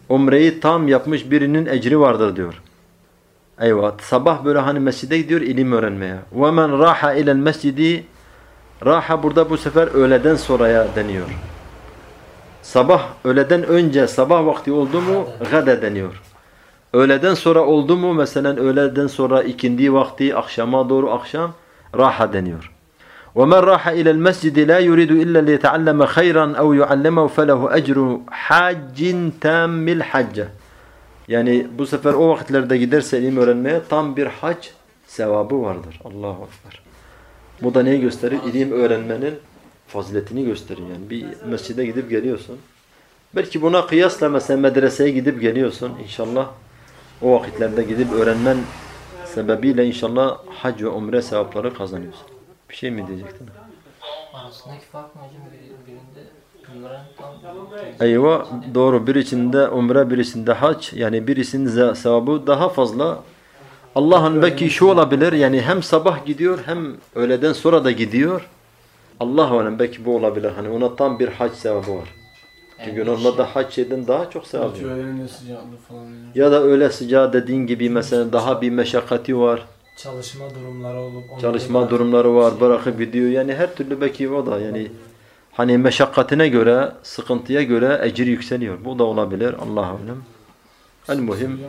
umreyi tam yapmış birinin ecri vardır diyor. Eyvah. Sabah böyle hani mescide gidiyor ilim öğrenmeye. وَمَنْ رَاحَ اِلَى الْمَسْجِدِ Raha burada bu sefer öğleden sonraya deniyor. Sabah, öğleden önce sabah vakti oldu mu gade deniyor. Öğleden sonra oldu mu mesela öğleden sonra ikindi vakti, akşama doğru akşam raha deniyor. وَمَنْ رَاحَ اِلَى الْمَسْجِدِ لَا يُرِيدُ اِلَّا لِيَتَعَلَّمَ خَيْرًا اَوْ يُعَلَّمَهُ فَلَهُ اَجْرُ حَجٍ تَامِّ الْحَجَّ Yani bu sefer o vakitlerde giderse ilim öğrenmeye tam bir hac sevabı vardır. Allahu Ekber. Bu da neyi gösterir? İlim öğrenmenin faziletini gösterir. Yani bir mescide gidip geliyorsun. Belki buna kıyasla mesela medreseye gidip geliyorsun. İnşallah o vakitlerde gidip öğrenmen sebebiyle inşallah hac ve umre sevapları kazanıyorsun. Bir şey mi diyecektin? Arasındaki fark mı hocam? Bir, birinde umre tam... Eyvah doğru. Birisinde umre, birisinde hac. Yani birisinin sevabı daha fazla. Allah'ın belki şu olabilir. Yani hem sabah gidiyor hem öğleden sonra da gidiyor. Allah'ın belki bu olabilir. Hani ona tam bir hac sevabı var. Çünkü Yani normalde şey, hac şeyden daha çok sevabı var. Öğlenin sıcaklığı falan. Yani. Ya da öyle sıcağı dediğin gibi mesela daha bir meşakkati var. çalışma durumları olup... Çalışma durumları var. Bırakıp gidiyor. Yani her türlü belki o da yani hani meşakkatine göre, sıkıntıya göre ecir yükseliyor. Bu da olabilir. Allah'a emanet. En mühim.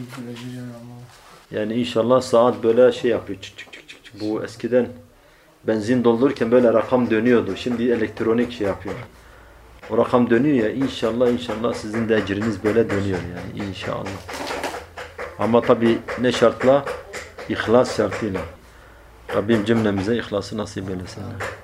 Yani inşallah saat böyle şey yapıyor. Çık çık çık çık. Bu eskiden benzin doldururken böyle rakam dönüyordu. Şimdi elektronik şey yapıyor. O rakam dönüyor ya inşallah inşallah sizin de ecriniz böyle dönüyor yani inşallah. Ama tabi ne şartla? İhlas şartıyla. Rabbim cümlemize ihlası nasip eylesin.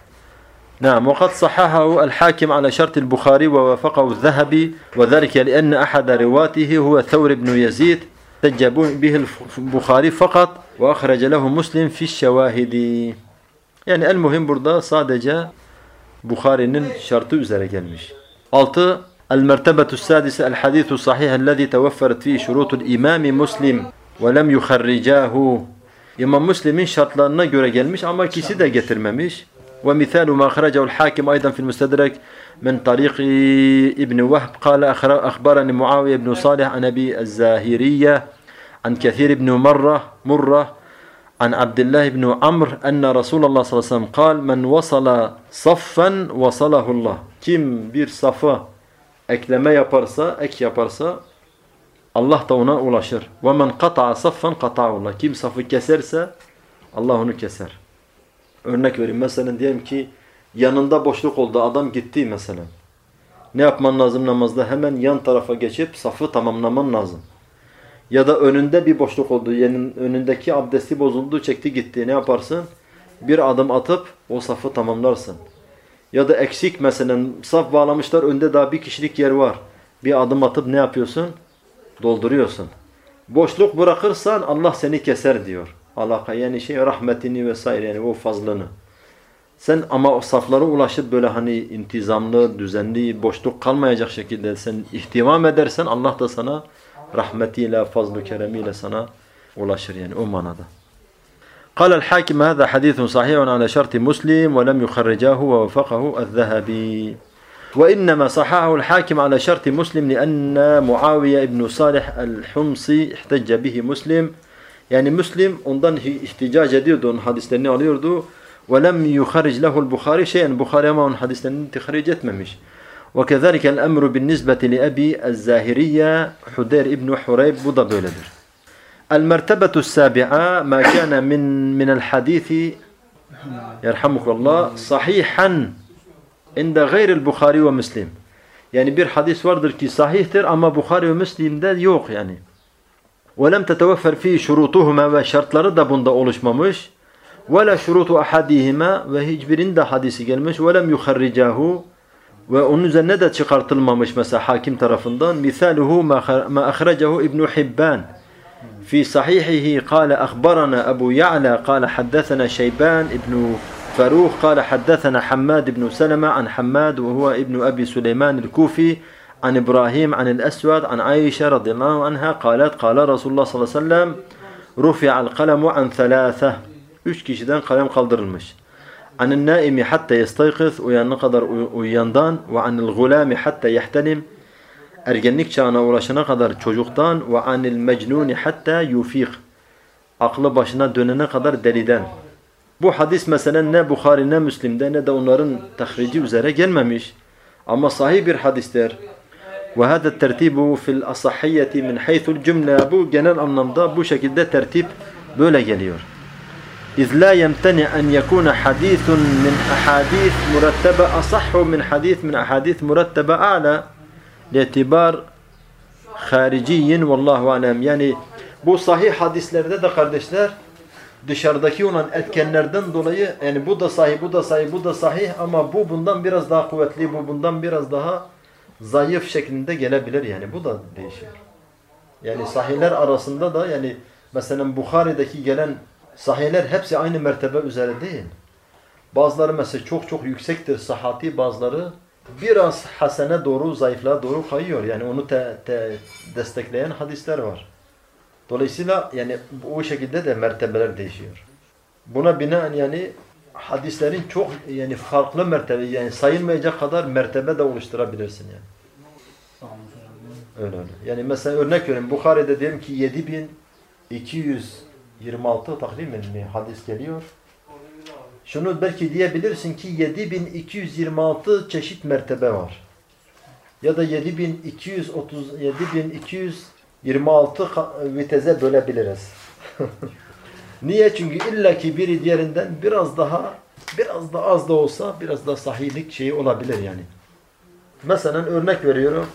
نعم وقد صححه الحاكم على شرط البخاري ووافقه الذهبي وذلك لأن أحد رواته هو ثور بن يزيد احتج به البخاري فقط وأخرج له مسلم في الشواهد. Yani el muhim burada sadece Bukhari'nin şartı üzere gelmiş. altı El-mertebetu sadise el-hadithu sahih ellezî tevefferet fî şurutul imami Muslim ve lem yuharricahu. İmam Müslim'in şartlarına göre gelmiş ama ikisi de getirmemiş. Ve misalu ma akhrajahu el-hakim aydan fil mustedrek min tariqi İbn Vahb qala akhbarani Muaviye ibn Salih an Ebi el-Zahiriyye an Kethir ibn Murrah Murrah عن عبد الله بن عمرو أن رسول الله صلى الله عليه وسلم قال من وصل صفا وصله الله. Kim bir safa ekleme yaparsa, ek yaparsa Allah da ona ulaşır. وَمَنْ قَطَعَ صَفًّا قَطَعَهُ اللّٰهِ. Kim safı keserse Allah onu keser. Örnek vereyim. Mesela diyelim ki yanında boşluk oldu. Adam gitti mesela. Ne yapman lazım namazda? Hemen yan tarafa geçip safı tamamlaman lazım. Ya da önünde bir boşluk oldu. Yani önündeki abdesti bozuldu, çekti gitti. Ne yaparsın? Bir adım atıp o safı tamamlarsın. Ya da eksik mesela saf bağlamışlar. Önde daha bir kişilik yer var. Bir adım atıp ne yapıyorsun? Dolduruyorsun. Boşluk bırakırsan Allah seni keser diyor. Alaka yani şey rahmetini vesaire yani o fazlını. Sen ama o saflara ulaşıp böyle hani intizamlı, düzenli, boşluk kalmayacak şekilde sen ihtimam edersen Allah da sana rahmetiyle, fazl-ı keremiyle sana ulaşır yani o manada. قال الحاكم هذا حديث صحيح على شرط مسلم ولم يخرجاه ووافقه الذهبي. وإنما صححه الحاكم على شرط مسلم لأن معاوية بن صالح الحمصي احتج به مسلم. Yani Müslim ondan ihticac ediyordu, onun hadislerini alıyordu. وَلَمْ يُخَرِجْ لَهُ الْبُخَارِ شَيْئًا Bukhari ama onun hadislerini tehric etmemiş. وَكَذَلِكَ الْأَمْرُ بِالنِّسْبَةِ لِأَبِي الزَّاهِرِيَّ Hudeyr ibn Hureyb bu da böyledir. الْمَرْتَبَةُ السَّابِعَةِ مَا كَانَ مِنْ مِنَ الْحَدِيثِ يَرْحَمُكَ اللّٰهِ صَحِيحًا عِنْدَ غَيْرِ الْبُخَارِ وَمُسْلِمِ. Yani bir hadis vardır ki sahihtir ama Bukhari ve Müslim'de yok yani. وَلَمْ تَتَوَفَّرْ ف۪ي شُرُوطُهُمَا ve şartları da bunda oluşmamış. وَلَا شُرُوطُ أَحَدِهِمَا ve hiçbirinde hadisi gelmiş. وَلَمْ يُخَرِّجَهُ ve onun üzerine de çıkartılmamış mesela hakim tarafından. مِثَالُهُ مَا أَخْرَجَهُ İbn Hibban fi sahihihi قال أخبرنا أبو يعلى قال حدثنا شيبان ابن فروخ قال حدثنا حماد بن سلمة عن حماد وهو ابن أبي سليمان الكوفي عن إبراهيم عن الأسود عن عائشة رضي الله عنها قالت قال رسول الله صلى الله عليه وسلم رفع القلم عن ثلاثة. Üç kişiden kalem kaldırılmış. عن النائم حتى يستيقظ uyanana kadar uyandan ve عن الغلام حتى يحتلم ergenlik çağına ulaşana kadar çocuktan ve anil mecnuni hatta yufik. Aklı başına dönene kadar deliden. Bu hadis mesela ne Bukhari ne Müslim'de ne de onların tahrici üzere gelmemiş. Ama sahih bir hadistir. Ve hada tertibu fil asahiyyeti min haythul cümle. Bu genel anlamda bu şekilde tertip böyle geliyor. İz la yemteni en yekuna hadithun min ahadith murattebe asahhu min hadith min ahadith murattebe a'la li'tibar hariciyin vallahu alem. Yani bu sahih hadislerde de kardeşler dışarıdaki olan etkenlerden dolayı yani bu da sahih, bu da sahih, bu da sahih ama bu bundan biraz daha kuvvetli, bu bundan biraz daha zayıf şeklinde gelebilir yani. Bu da değişir. Yani sahihler arasında da yani mesela Bukhari'deki gelen sahihler hepsi aynı mertebe üzere değil. Bazıları mesela çok çok yüksektir sahati, bazıları biraz hasene doğru, zayıflığa doğru kayıyor. Yani onu te, te destekleyen hadisler var. Dolayısıyla yani bu şekilde de mertebeler değişiyor. Buna binaen yani hadislerin çok yani farklı mertebe yani sayılmayacak kadar mertebe de oluşturabilirsin yani. Öyle öyle. Yani mesela örnek vereyim Bukhari'de diyelim ki yedi bin iki yüz yirmi altı takriben mi hadis geliyor. Şunu belki diyebilirsin ki yedi bin iki yüz yirmi altı çeşit mertebe var. Ya da yedi bin iki yüz otuz yedi bin iki yüz yirmi altı viteze bölebiliriz. Niye? Çünkü illaki biri diğerinden biraz daha biraz da az da olsa biraz da sahihlik şeyi olabilir yani. Mesela örnek veriyorum.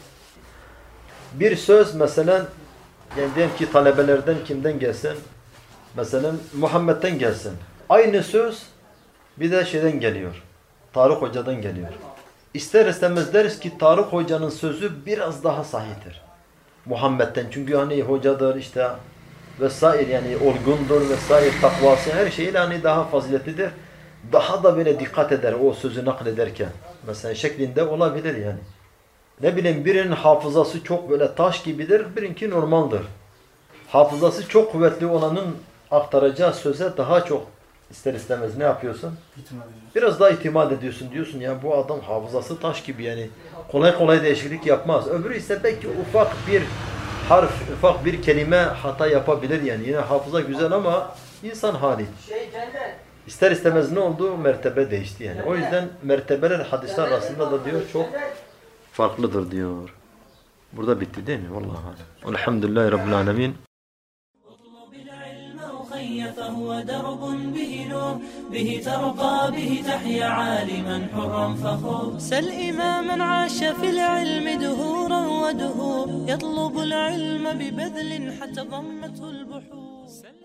Bir söz mesela yani diyelim ki talebelerden kimden gelsin? Mesela Muhammed'den gelsin. Aynı söz bir de şeyden geliyor. Tarık Hoca'dan geliyor. İster istemez deriz ki Tarık Hoca'nın sözü biraz daha sahihtir. Muhammed'den. Çünkü hani hocadır işte vesaire yani olgundur vesaire takvası her şeyle hani daha faziletlidir. Daha da böyle dikkat eder o sözü naklederken. Mesela şeklinde olabilir yani. Ne bileyim birinin hafızası çok böyle taş gibidir, birinki normaldir. Hafızası çok kuvvetli olanın aktaracağı söze daha çok ister istemez ne yapıyorsun? Biraz daha itimat ediyorsun. Diyorsun ya bu adam hafızası taş gibi yani kolay kolay değişiklik yapmaz. Öbürü ise belki ufak bir harf, ufak bir kelime hata yapabilir yani. Yine hafıza güzel ama insan hali. İster istemez ne oldu? Mertebe değişti yani. O yüzden mertebeler hadisler arasında da diyor çok farklıdır diyor. Burada bitti değil mi? Vallahi. Elhamdülillahi Rabbil Alemin. فهو درب به نور به ترقى به تحيا عالما حرا فخور سل إماما عاش في العلم دهورا ودهور يطلب العلم ببذل حتى ضمته البحور